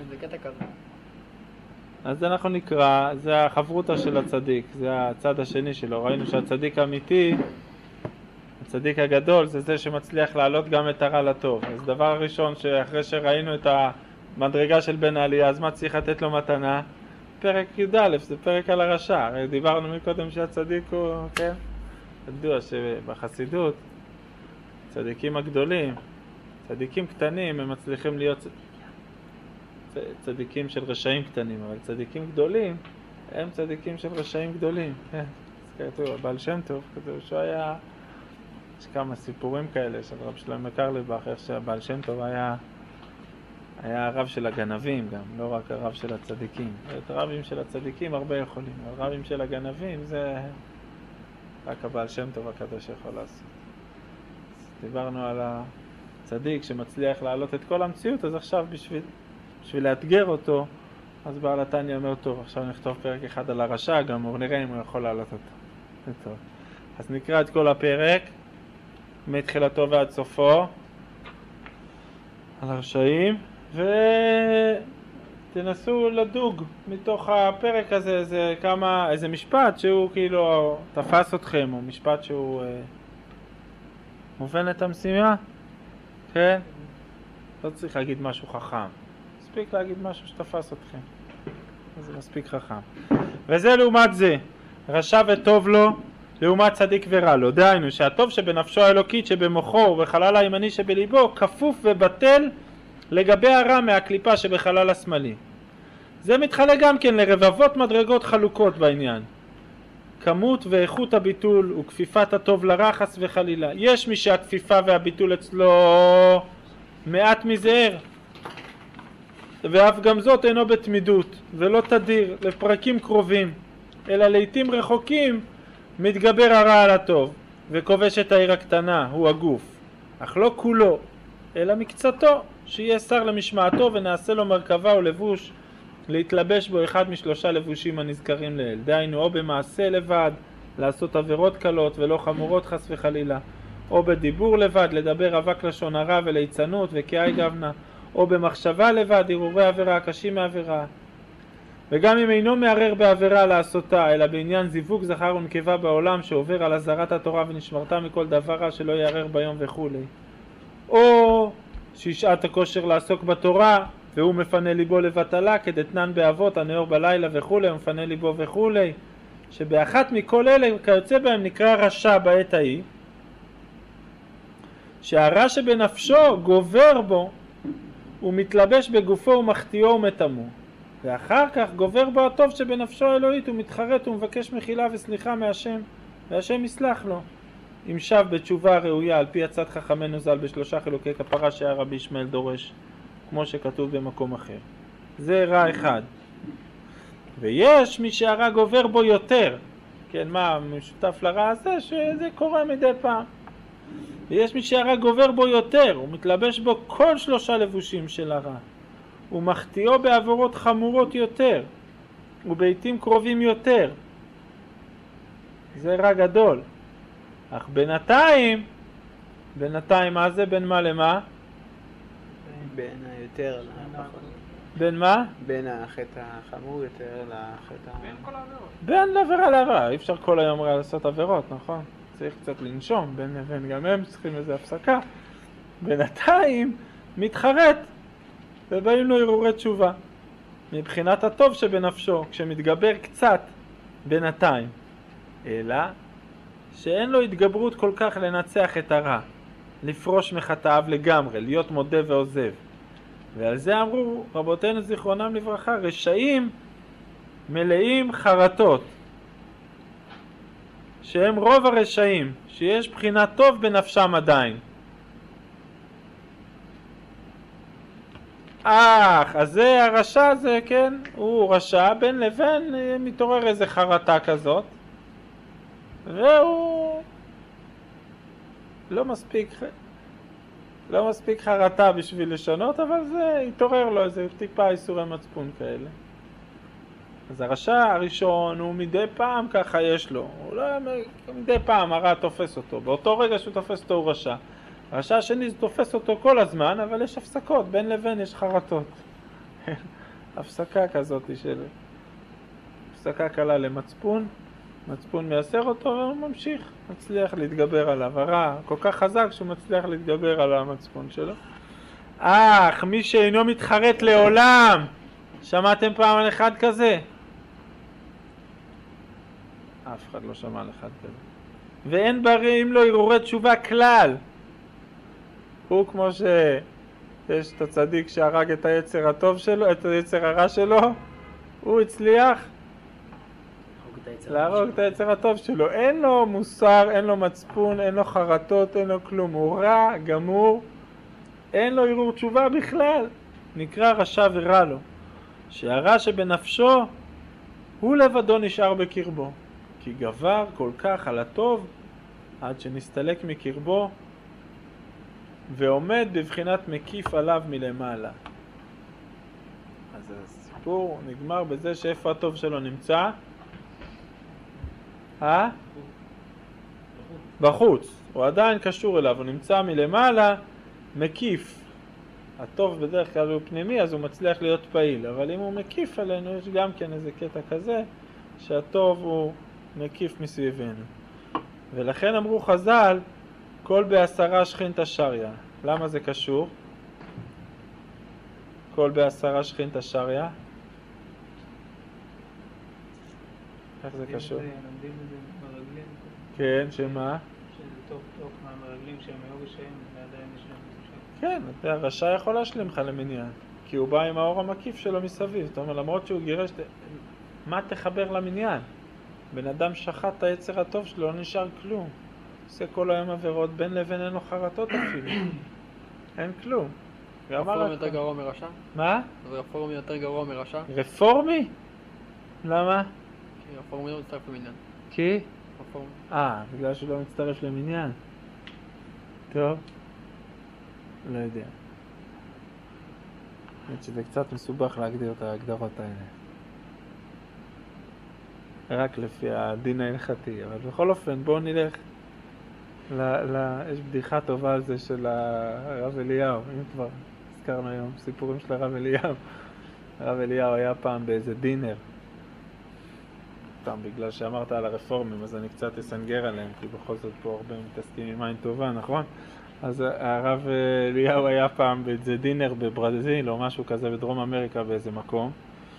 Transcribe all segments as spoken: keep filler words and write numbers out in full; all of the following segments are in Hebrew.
זה קטע כזה. אז אנחנו נקרא, זה החברותה של הצדיק, זה הצד השני שלו. ראינו שהצדיק האמיתי, הצדיק הגדול, זה זה שמצליח להעלות גם את הרע לטוב. אז דבר הראשון שאחרי שראינו את המדרגה של בן העלייה, אז מה צריך לתת לו מתנה? פרק י"א, זה פרק על הרשע. הרי דיברנו מקודם שהצדיק הוא, כן? ידוע שבחסידות, צדיקים הגדולים, צדיקים קטנים, הם מצליחים להיות צדיקים של רשעים קטנים, אבל צדיקים גדולים הם צדיקים של רשעים גדולים. כן, אז כתוב, הבעל שם טוב, כתוב שהוא היה, יש כמה סיפורים כאלה של רב שלמה קרליבך, איך שהבעל שם טוב היה היה הרב של הגנבים גם, לא רק הרב של הצדיקים. את הרבים של הצדיקים הרבה יכולים, אבל הרבים של הגנבים זה רק הבעל שם טוב הקדוש יכול לעשות. אז דיברנו על הצדיק שמצליח להעלות את כל המציאות, אז עכשיו בשביל בשביל לאתגר אותו, אז בעל התניא אומר, טוב, עכשיו נכתוב פרק אחד על הרשע, גם הוא נראה אם הוא יכול להעלות אותו. טוב. אז נקרא את כל הפרק, מתחילתו ועד סופו, על הרשעים, ותנסו לדוג מתוך הפרק הזה איזה, כמה, איזה משפט שהוא כאילו תפס אתכם, או משפט שהוא אה, מובן את המשימה, כן? לא צריך להגיד משהו חכם. מספיק להגיד משהו שתפס אתכם, זה מספיק חכם. וזה לעומת זה, רשע וטוב לו, לעומת צדיק ורע לו. דהיינו שהטוב שבנפשו האלוקית שבמוחו ובחלל הימני שבליבו כפוף ובטל לגבי הרע מהקליפה שבחלל השמאלי. זה מתחלק גם כן לרבבות מדרגות חלוקות בעניין. כמות ואיכות הביטול וכפיפת הטוב לרע חס וחלילה. יש מי שהכפיפה והביטול אצלו מעט מזער, ואף גם זאת אינו בתמידות ולא תדיר לפרקים קרובים, אלא לעתים רחוקים מתגבר הרע על הטוב וכובש את העיר הקטנה, הוא הגוף, אך לא כולו אלא מקצתו, שיהיה שר למשמעתו ונעשה לו מרכבה או לבוש להתלבש בו אחד משלושה לבושים הנזכרים לאל. דהיינו או במעשה לבד לעשות עבירות קלות ולא חמורות חס וחלילה, או בדיבור לבד לדבר אבק לשון הרע וליצנות וכאי גבנה, או במחשבה לבד הרהורי עבירה הקשים מעבירה. וגם אם אינו מערער בעבירה לעשותה, אלא בעניין זיווג זכר ונקבה בעולם שעובר על עזרת התורה ונשמרתה מכל דבר רע שלא יערער ביום וכו'. או שישעת הכושר לעסוק בתורה והוא מפנה ליבו לבטלה כדתנן באבות הנאור בלילה וכו', הוא מפנה ליבו וכו', שבאחת מכל אלה כיוצא בהם נקרא רשע בעת ההיא, שהרע שבנפשו גובר בו ומתלבש בגופו ומחטיאו ומתמו, ואחר כך גובר בו הטוב שבנפשו האלוהית ומתחרט ומבקש מחילה וסליחה מהשם, והשם יסלח לו. אם שב בתשובה ראויה על פי עצת חכמנו ז"ל בשלושה חילוקי כפרה שהיה רבי ישמעאל דורש, כמו שכתוב במקום אחר. זה רע אחד. ויש מי שהרע גובר בו יותר, כן, מה משותף לרע הזה? שזה קורה מדי פעם. ויש מי שהרע גובר בו יותר, הוא מתלבש בו כל שלושה לבושים של הרע, הוא מחטיאו בעבירות חמורות יותר ובעתים קרובים יותר. זה רע גדול. אך בינתיים, בינתיים מה זה? בין מה למה? בין היותר לפחות. בין מה? בין החטא החמור יותר לחטא... בין כל העבירות. בין לעבירה לעבירה. אי אפשר כל היום לעשות עבירות, נכון? צריך קצת לנשום בין לבין, גם הם צריכים איזו הפסקה. בינתיים מתחרט ובאים לו הרהורי תשובה מבחינת הטוב שבנפשו, כשמתגבר קצת בינתיים, אלא שאין לו התגברות כל כך לנצח את הרע, לפרוש מחטאיו לגמרי, להיות מודה ועוזב. ועל זה אמרו רבותינו זיכרונם לברכה, רשעים מלאים חרטות, שהם רוב הרשעים, שיש בחינה טוב בנפשם עדיין. אך, אז זה הרשע הזה, כן, הוא רשע, בין לבין מתעורר איזה חרטה כזאת, והוא לא מספיק, לא מספיק חרטה בשביל לשנות, אבל זה יתעורר לו איזה טיפה איסורי מצפון כאלה. אז הרשע הראשון הוא מדי פעם ככה יש לו, הוא לא, מדי פעם הרע תופס אותו, באותו רגע שהוא תופס אותו הוא רשע. הרשע השני זה תופס אותו כל הזמן, אבל יש הפסקות, בין לבין יש חרטות. הפסקה כזאת של... הפסקה קלה למצפון, מצפון מייסר אותו והוא ממשיך, מצליח להתגבר עליו. הרע כל כך חזק שהוא מצליח להתגבר על המצפון שלו. אך, מי שאינו מתחרט לעולם, שמעתם פעם על אחד כזה? אף אחד לא שמע על אחד כזה. ואין ברעים לו הרהורי תשובה כלל. הוא כמו שיש את הצדיק שהרג את היצר הטוב שלו, את היצר הרע שלו, הוא הצליח להרוג את היצר הטוב שלו. אין לו מוסר, אין לו מצפון, אין לו חרטות, אין לו כלום. הוא רע, גמור, אין לו הרהור תשובה בכלל. נקרא רשע ורע לו. שהרע שבנפשו הוא לבדו נשאר בקרבו. כי גבר כל כך על הטוב עד שנסתלק מקרבו ועומד בבחינת מקיף עליו מלמעלה. אז הסיפור נגמר בזה שאיפה הטוב שלו נמצא? אה? בחוץ. הוא עדיין קשור אליו, הוא נמצא מלמעלה, מקיף. הטוב בדרך כלל הוא פנימי, אז הוא מצליח להיות פעיל. אבל אם הוא מקיף עלינו, יש גם כן איזה קטע כזה, שהטוב הוא מקיף מסביבנו. ולכן אמרו חז"ל, כל בעשרה שכינתא שריא. למה זה קשור? כל בעשרה שכינתא שריא? איך זה קשור? לומדים את זה מרגלים. כן, שמה? שזה טוב טוב מהמרגלים שהם היו רשעים, ועדיין יש להם תחושה. כן, הרשע יכול להשלים לך למניין, כי הוא בא עם האור המקיף שלו מסביב. זאת אומרת, למרות שהוא גירש, מה תחבר למניין? בן אדם שחט את היצר הטוב שלו, לא נשאר כלום. עושה כל היום עבירות, בין לבין אין לו חרטות אפילו. אין כלום. רפורמי יותר גרוע מרשע? מה? זה רפורמי יותר גרוע מרשע? רפורמי? למה? כי רפורמי לא מצטרף למניין. כי? רפורמי. אה, בגלל שהוא לא מצטרף למניין. טוב. לא יודע. האמת שזה קצת מסובך להגדיר את ההגדרות האלה. רק לפי הדין ההלכתי, אבל בכל אופן בואו נלך ל, ל, יש בדיחה טובה על זה של הרב אליהו, אם כבר הזכרנו היום סיפורים של הרב אליהו. הרב אליהו היה פעם באיזה דינר, פעם בגלל שאמרת על הרפורמים אז אני קצת אסנגר עליהם, כי בכל זאת פה הרבה מתעסקים עם עין טובה, נכון? אז הרב אליהו היה פעם באיזה דינר בברזיל או משהו כזה בדרום אמריקה באיזה מקום,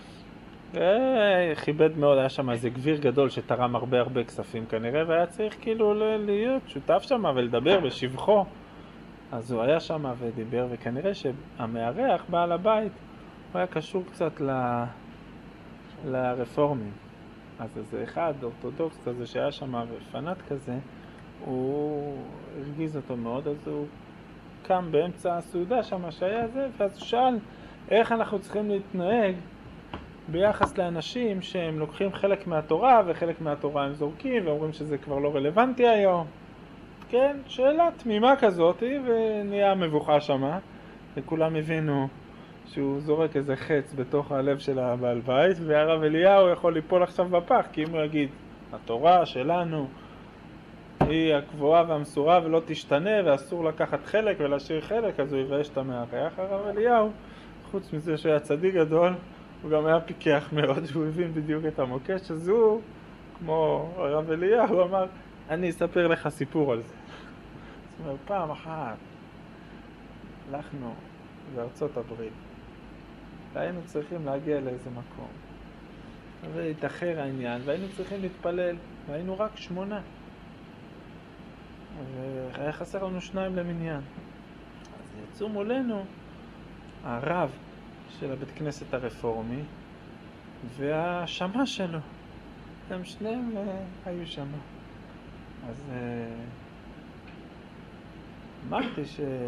וכיבד מאוד, היה שם איזה גביר גדול שתרם הרבה הרבה כספים כנראה, והיה צריך כאילו להיות שותף שם ולדבר בשבחו. אז הוא היה שם ודיבר, וכנראה שהמארח, בעל הבית, הוא היה קשור קצת ל... לרפורמים. אז איזה אחד, אורתודוקס כזה שהיה שם ופנאט כזה, הוא הרגיז אותו מאוד, אז הוא קם באמצע הסעודה שם שהיה זה, ואז הוא שאל איך אנחנו צריכים להתנהג ביחס לאנשים שהם לוקחים חלק מהתורה וחלק מהתורה הם זורקים ואומרים שזה כבר לא רלוונטי היום. כן, שאלה תמימה כזאת, ונהיה מבוכה שמה, וכולם הבינו שהוא זורק איזה חץ בתוך הלב של הבעל בית, והרב אליהו יכול ליפול עכשיו בפח, כי אם הוא יגיד, התורה שלנו היא הקבועה והמסורה ולא תשתנה ואסור לקחת חלק ולהשאיר חלק, אז הוא יבאש את המארח. הרב אליהו, חוץ מזה שהוא היה צדיק גדול, הוא גם היה פיקח מאוד, הוא הבין בדיוק את המוקש, אז הוא, כמו הרב אליהו, הוא אמר, אני אספר לך סיפור על זה. זאת אומרת, פעם אחת הלכנו בארצות הברית, והיינו צריכים להגיע לאיזה מקום, והתאחר העניין, והיינו צריכים להתפלל, והיינו רק שמונה. והיה חסר לנו שניים למניין. אז יצאו מולנו הרב של הבית כנסת הרפורמי והשמה שלו. הם שניהם uh, היו שמה. אז uh, אמרתי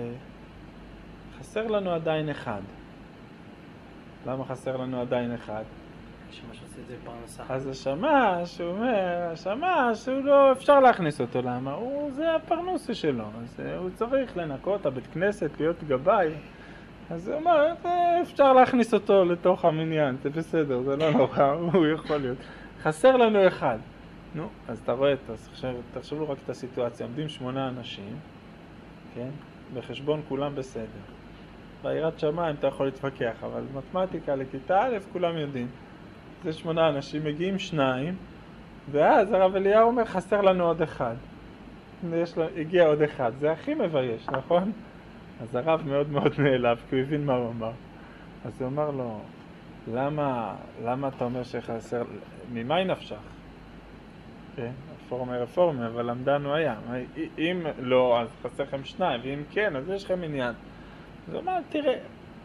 שחסר לנו עדיין אחד. למה חסר לנו עדיין אחד? שמה שעושה את זה פרנסה. אז השמה, שהוא אומר, השמה שהוא לא אפשר להכניס אותו, למה? הוא, זה הפרנסה שלו, אז uh, הוא צריך לנקות את הבית כנסת, להיות גבאי. אז הוא אומר, אפשר להכניס אותו לתוך המניין, זה בסדר, זה לא נורא, הוא יכול להיות. חסר לנו אחד. נו, אז אתה רואה, תחשבו רק את הסיטואציה, עומדים שמונה אנשים, כן? בחשבון כולם בסדר. ביראת שמיים אתה יכול להתווכח, אבל מתמטיקה לכיתה א' כולם יודעים. זה שמונה אנשים, מגיעים שניים, ואז הרב אליהו אומר חסר לנו עוד אחד. יש לו, הגיע עוד אחד, זה הכי מבייש, נכון? אז הרב מאוד מאוד נעלב, כי הוא הבין מה הוא אמר. אז הוא אמר לו, למה, למה אתה אומר שחסר, ממה נפשך? כן, רפורמי רפורמי, אבל למדן הוא היה. אם לא, אז חסר לכם שניים, ואם כן, אז יש לכם עניין. אז הוא אמר, תראה,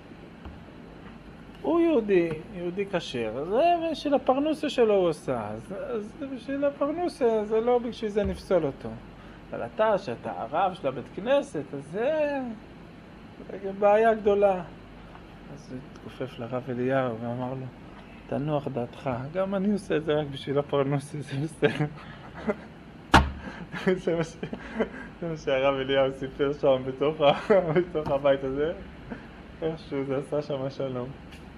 הוא יהודי, יהודי כשר, זה בשביל הפרנוסה שלו הוא עושה, אז, אז זה בשביל הפרנוסה, זה לא בשביל זה נפסול אותו. אבל אתה, שאתה הרב של הבית כנסת, אז זה, זה בעיה גדולה. אז הוא התכופף לרב אליהו ואמר לו, תנוח דעתך, גם אני עושה את זה רק בשביל הפרנוסה, זה בסדר. זה מה ש... זה מה שהרב אליהו סיפר שם בתוך, ה... בתוך הבית הזה. איכשהו זה עשה שם שלום.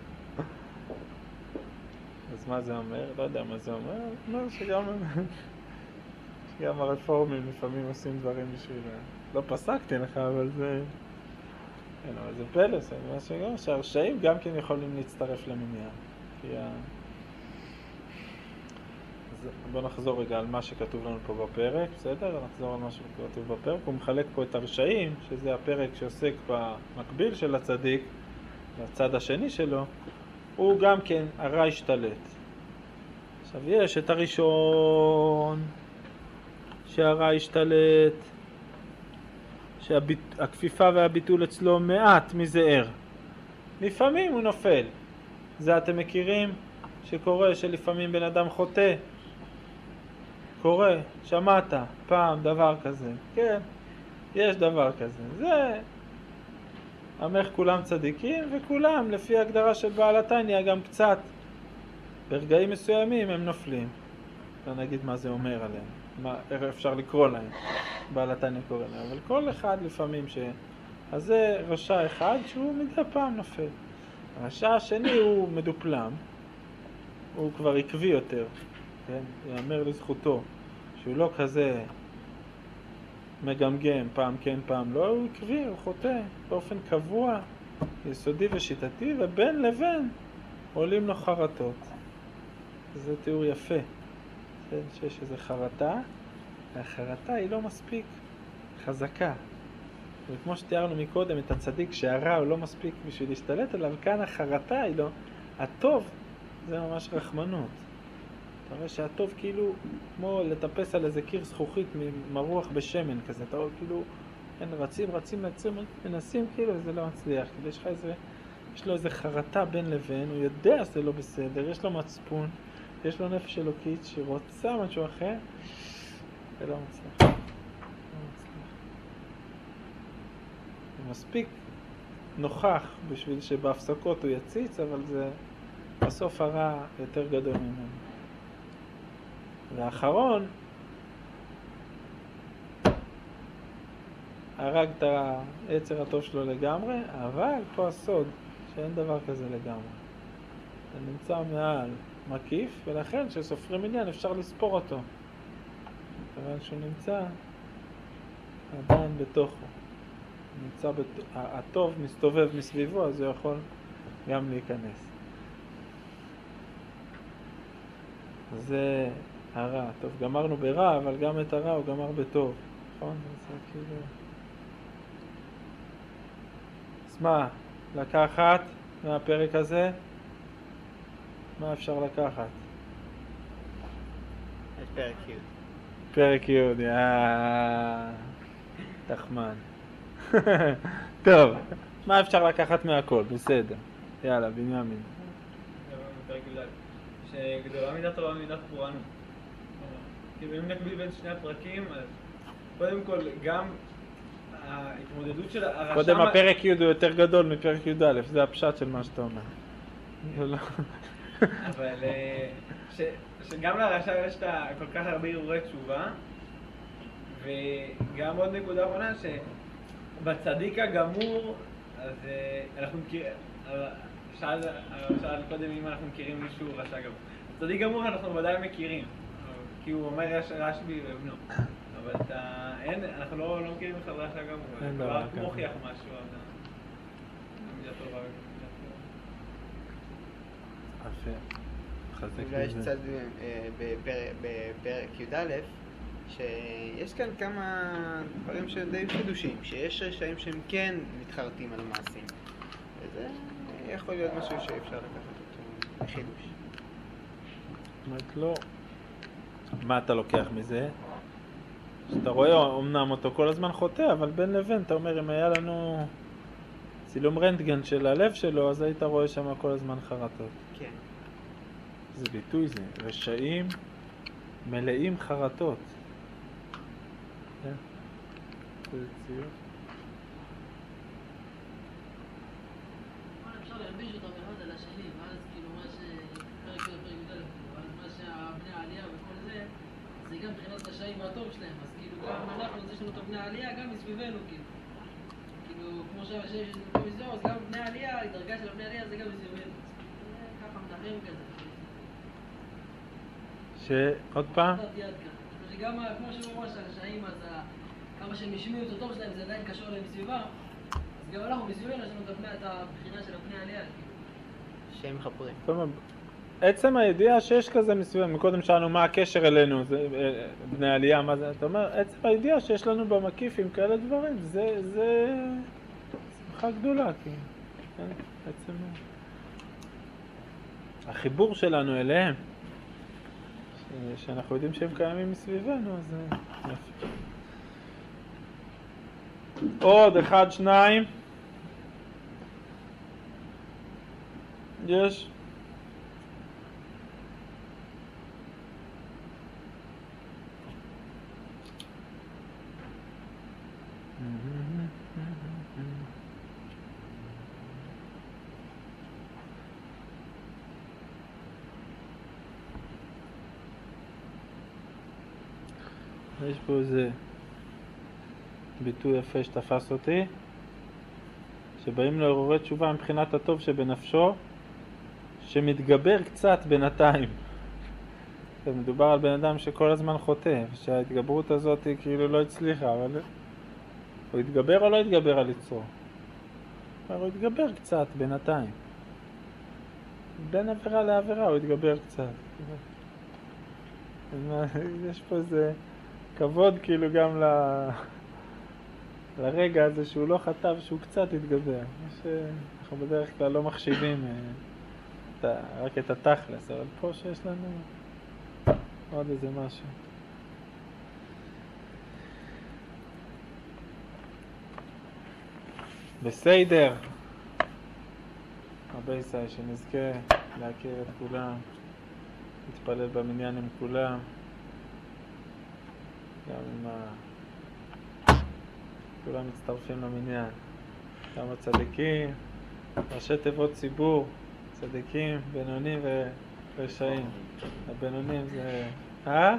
אז מה זה אומר? לא יודע מה זה אומר. אומר שגם, שגם הרפורמים לפעמים עושים דברים בשביל... לא פסקתי לך, אבל זה... כן, אבל זה פלא, זה מה שגם, שהרשעים גם כן יכולים להצטרף למניין. כי ה... אז בוא נחזור רגע על מה שכתוב לנו פה בפרק, בסדר? נחזור על מה שכתוב בפרק. הוא מחלק פה את הרשעים, שזה הפרק שעוסק במקביל של הצדיק, לצד השני שלו, הוא גם כן הרע השתלט. עכשיו יש את הראשון, שהרע השתלט, שהכפיפה והביטול אצלו מעט מזער. לפעמים הוא נופל. זה אתם מכירים שקורה שלפעמים בן אדם חוטא. קורה, שמעת פעם דבר כזה. כן, יש דבר כזה. זה אמך כולם צדיקים, וכולם לפי הגדרה של בעל התניא גם קצת ברגעים מסוימים הם נופלים. לא נגיד מה זה אומר עליהם, מה, איך אפשר לקרוא להם, בעל התניא קורא להם, אבל כל אחד לפעמים ש... אז זה רשע אחד שהוא מדי פעם נופל. הרשע השני הוא מדופלם, הוא כבר עקבי יותר, כן? יאמר לזכותו שהוא לא כזה מגמגם, פעם כן פעם לא, הוא עקבי, הוא חוטא באופן קבוע, יסודי ושיטתי, ובין לבין עולים לו חרטות. זה תיאור יפה, כן? שיש איזו חרטה, והחרטה היא לא מספיק חזקה. וכמו שתיארנו מקודם את הצדיק שהרע הוא לא מספיק בשביל להשתלט עליו, כאן החרטה היא לא, הטוב זה ממש רחמנות. אתה רואה שהטוב כאילו כמו לטפס על איזה קיר זכוכית מרוח בשמן כזה, אתה רואה כאילו אין, רצים רצים רצים מנסים כאילו זה לא מצליח, כאילו יש לך איזה, יש לו איזה חרטה בין לבין, הוא יודע שזה לא בסדר, יש לו מצפון, יש לו נפש אלוקית שרוצה משהו אחר, זה לא מצליח. לא מצליח. זה מספיק נוכח בשביל שבהפסקות הוא יציץ, אבל זה בסוף הרע יותר גדול ממנו. והאחרון, הרג את היצר הטוב שלו לגמרי, אבל פה הסוד, שאין דבר כזה לגמרי. זה נמצא מעל מקיף, ולכן כשסופרים עניין אפשר לספור אותו. כיוון שהוא נמצא עדיין בתוכו. נמצא בת... הטוב מסתובב מסביבו, אז הוא יכול גם להיכנס. זה הרע. טוב, גמרנו ברע, אבל גם את הרע הוא גמר בטוב. נכון? זה כאילו... אז מה? לקחת מהפרק הזה? מה אפשר לקחת? יש פרק י'. פרק י', יאה... תחמן. טוב, מה אפשר לקחת מהכל? בסדר. יאללה, בנימין. פרק י' שגדולה מידת תורה ומידת פורענות. כאילו אם נקביל בין שני הפרקים, אז קודם כל גם ההתמודדות של הרשם... קודם הפרק י' הוא יותר גדול מפרק י', זה הפשט של מה שאתה אומר. אבל שגם לרשם יש כל כך הרבה הרהורי תשובה, וגם עוד נקודה אחרונה שבצדיק הגמור, אז אנחנו מכירים, שאל קודם אם אנחנו מכירים מישהו רשע גמור. בצדיק גמור אנחנו ודאי מכירים, כי הוא אומר רשב"י ובנו, אבל אנחנו לא מכירים בכלל רשע גמור, הוא רק מוכיח משהו. התורה. יפה. חזק אולי יש לזה. צד אה, בפר- בפרק י"א, שיש כאן כמה דברים שדי חידושים, שיש רשעים שהם כן מתחרטים על מעשים. וזה יכול להיות משהו שאפשר לקחת אותו לחידוש. זאת אומרת, לא. מה אתה לוקח מזה? שאתה רואה אמנם אותו כל הזמן חוטא, אבל בין לבין, אתה אומר, אם היה לנו צילום רנטגן של הלב שלו, אז היית רואה שם כל הזמן חרטות. כן. זה ביטוי זה, רשעים מלאים חרטות. כן? זה ציור. אבל אפשר להלביש אותם אחד על השני, ואז כאילו מה ש... פרק של הפרק י"א, אבל מה שהבני העלייה וכל זה, זה גם מבחינת השעים והטוב שלהם, אז כאילו גם אנחנו, זה שלנו את הבני העלייה, גם מסביבנו כאילו. כאילו, כמו שהשם יש לנו מסביבנו, אז גם בני העלייה, הדרגה של הבני העלייה זה גם מסביבנו. זה ככה מנחם כזה. שעוד פעם? נתת יד ככה. כאילו, גם כמו שהוא ממש הרשעים, אז ה- כמה שהם השמיעו את הטוב שלהם, זה עדיין קשור להם מסביבם. אז גם אנחנו מסביבנו, יש לנו את הבני- את הבחינה של הבני העלייה, כאילו. שהם מחפרים. זאת אומרת, עצם הידיעה שיש כזה מסוים, מקודם שאלנו מה הקשר אלינו, זה, אה, בני עלייה, מה זה, אתה אומר, עצם הידיעה שיש לנו במקיף עם כאלה דברים, זה, זה שמחה גדולה, כי, כן, עצם החיבור שלנו אליהם, ש- שאנחנו יודעים שהם קיימים מסביבנו, אז זה יפה. עוד אחד, שניים, יש. יש פה איזה ביטוי יפה שתפס אותי, שבאים לעוררי תשובה מבחינת הטוב שבנפשו, שמתגבר קצת בינתיים. זה מדובר על בן אדם שכל הזמן חוטא, שההתגברות הזאת היא כאילו לא הצליחה, אבל הוא התגבר או לא התגבר על יצרו? הוא התגבר קצת בינתיים. בין עבירה לעבירה הוא התגבר קצת. יש פה איזה כבוד כאילו גם ל... לרגע הזה שהוא לא חטא ושהוא קצת התגבר. אנחנו בדרך כלל לא מחשיבים את ה... רק את התכלס, אבל פה שיש לנו עוד איזה משהו. בסדר. הרבה ישראל שנזכה להכיר את כולם, להתפלל במניין עם כולם, גם עם ה... כולם מצטרפים למניין, גם הצדיקים, ראשי תיבות ציבור, צדיקים, בינונים ורשעים. הבינונים זה... אה?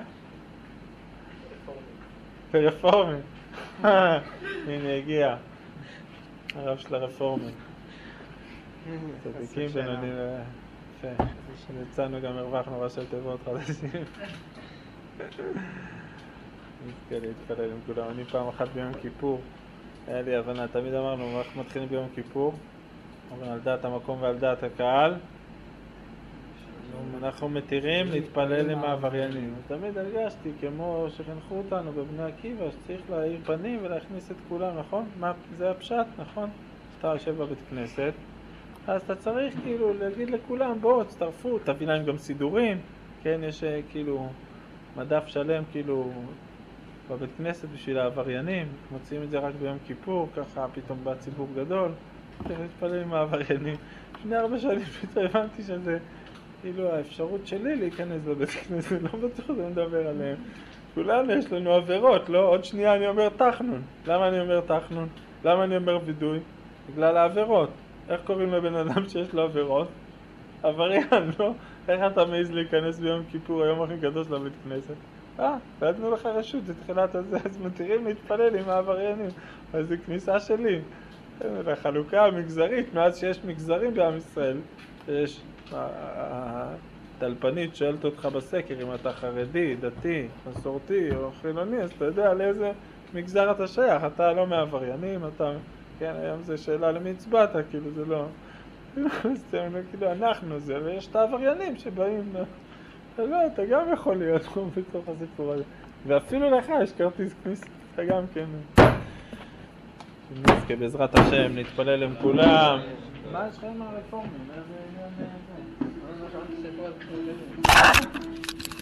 רפורמים. הנה הגיע הרב של הרפורמים. צדיקים, בינונים ו... יפה. יצאנו גם הרווחנו ראשי תיבות חדשים. נזכה להתפלל עם כולם. אני פעם אחת ביום כיפור, היה לי הבנה, תמיד אמרנו, אנחנו מתחילים ביום כיפור, אומרים על דעת המקום ועל דעת הקהל, אנחנו מתירים להתפלל עם העבריינים. תמיד הרגשתי, כמו שחינכו אותנו בבני עקיבא, שצריך להאיר פנים ולהכניס את כולם, נכון? מה, זה הפשט, נכון? שאתה יושב בבית כנסת, אז אתה צריך כאילו להגיד לכולם, בואו, תצטרפו, תביא להם גם סידורים, כן, יש כאילו מדף שלם כאילו בבית כנסת בשביל העבריינים, מוצאים את זה רק ביום כיפור, ככה פתאום בא ציבור גדול, צריך להתפלל עם העבריינים. לפני ארבע שנים פתאום הבנתי שזה כאילו האפשרות שלי להיכנס לבית כנסת, לא בטוח זה מדבר עליהם. כולנו יש לנו עבירות, לא? עוד שנייה אני אומר תחנון. למה אני אומר תחנון? למה אני אומר וידוי? בגלל העבירות. איך קוראים לבן אדם שיש לו עבירות? עבריין, לא? איך אתה מעז להיכנס ביום כיפור, היום הכי גדול של הבית כנסת? אה, נתנו לך רשות, זה תחילת הזה, אז מתירים להתפלל עם העבריינים. אז זה כניסה שלי. החלוקה המגזרית, מאז שיש מגזרים בעם ישראל, יש... הטלפנית שואלת אותך בסקר אם אתה חרדי, דתי, מסורתי או חילוני, אז אתה יודע לאיזה מגזר אתה שייך. אתה לא מעבריינים, אתה כן, היום זה שאלה למי הצבעת, כאילו זה לא... סתם, כאילו אנחנו זה, ויש את העבריינים שבאים... לא, אתה גם יכול להיות פה בתוך הסיפור הזה. ואפילו לך יש כרטיס כניסה, אתה גם כן... נזכה בעזרת השם, נתפלל עם כולם. מה יש לך עם הרפורמים? איזה עניין זה?